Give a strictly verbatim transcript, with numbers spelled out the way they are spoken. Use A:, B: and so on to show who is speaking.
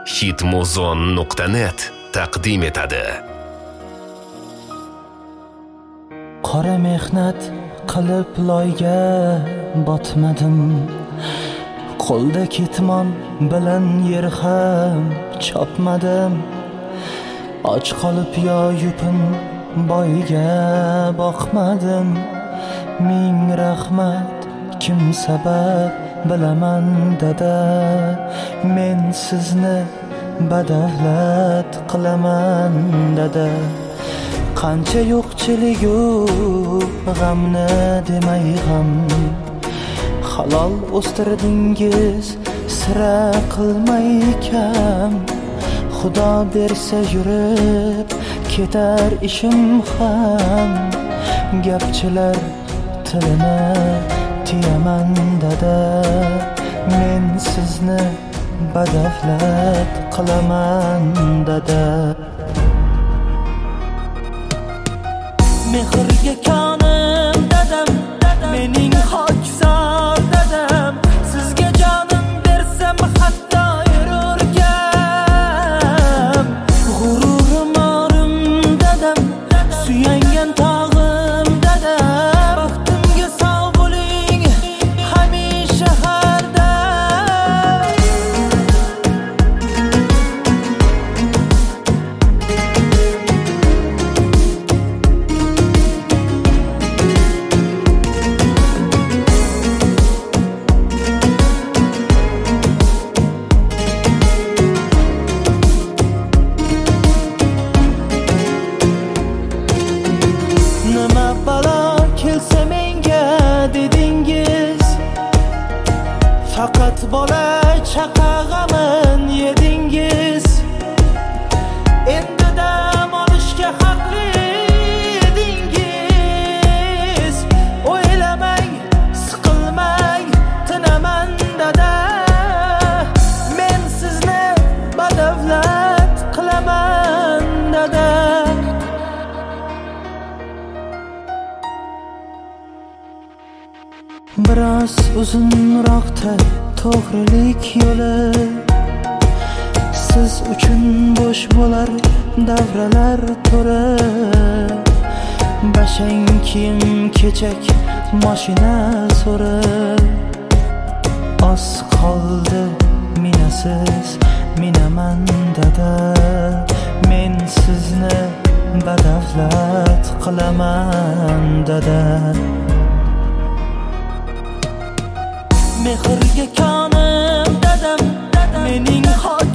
A: hitmuzon nuqta net taqdim etadi.
B: Qora mehnat qilib loyga botmadim, qo'lda ketmon bilan yer ham chopmadim. Och qolib yo yupun boyga boqmadim. Ming rahmat, kim sabab bilaman dada. Men sizni badavlat qilaman dada. Qancha yo'qchiligu g'amni demay g'am, halol o'stirdingiz sira qilmay kam. Xudo bersa yurib ketar ishim ham, gapchilar tilini tiyaman dada. Men sizni badavlat qilaman dada. Mehrga konim dadam, mening xokisor dadam. Sizga jonim bersam hatto yururgam. G'ururim orim dadam, suyangan tog'im dadam. Baxtimga sog' bo'ling hamisha har dam. Nima balo kelsa menga dedingiz, faqat bola chaqa g'amin yedingiz. Endi dam olishga haqli edingiz. O'ylamang, siqilmang, tinaman dada. Men sizni badavlat qilaman dada. Biroz uzunroqda to'g'rilik yo'li, siz uchun bo'sh bo'lar davralar to'ri. Bashang kiyim kechak mashina so'ri. Oz qoldi minasiz minaman dada. Men sizni badavlat qilaman dada. Mehrga konim dadam, mening